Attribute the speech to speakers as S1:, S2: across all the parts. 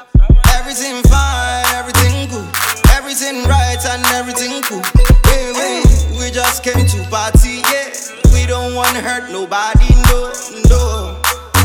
S1: Everything fine, everything good, everything right and everything cool. We just came to party, yeah. We don't wanna hurt nobody, no, no.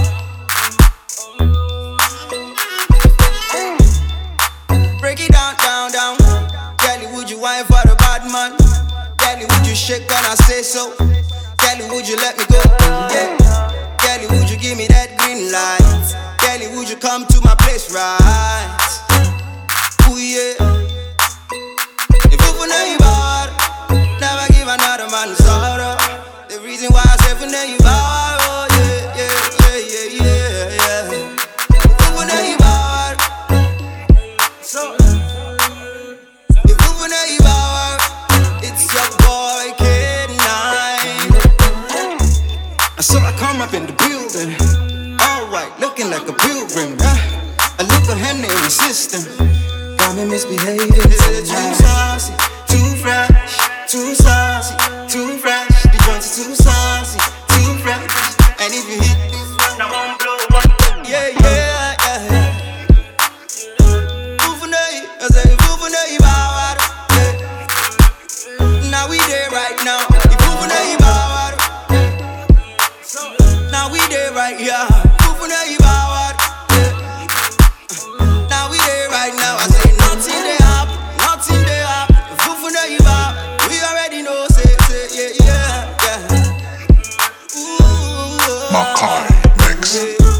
S1: Break it down, down, down. Kelly, would you whine for the bad man? Kelly, would you shake when I say so? Kelly, would you let me go? Yeah. Kelly, would you give me that green light? Kelly, would you come to my place right? Ooh, yeah. If you know you bad, never give another man sorrow. The reason why I say for know you bad, oh yeah, yeah, yeah, yeah, yeah, yeah. If you know you bad, so if you know you bad, it's your boy K9. So I come up in the building, all white, looking like a pilgrim. A little Henny in the system, got me misbehaving. Too saucy, too fresh, too saucy, too fresh. The joints are too saucy, too fresh. And if you hit this one, I won't blow one. Yeah, yeah, yeah. Fufunay, I say Fufunay bad. Now we there right now. Fufunay bad. Now we there right here. Fufunay bad. Now we there right now. I say nothing they up, nothing they up. Fufunay bad. We already know. Say, yeah, yeah, yeah. Ooh,
S2: Makai mix.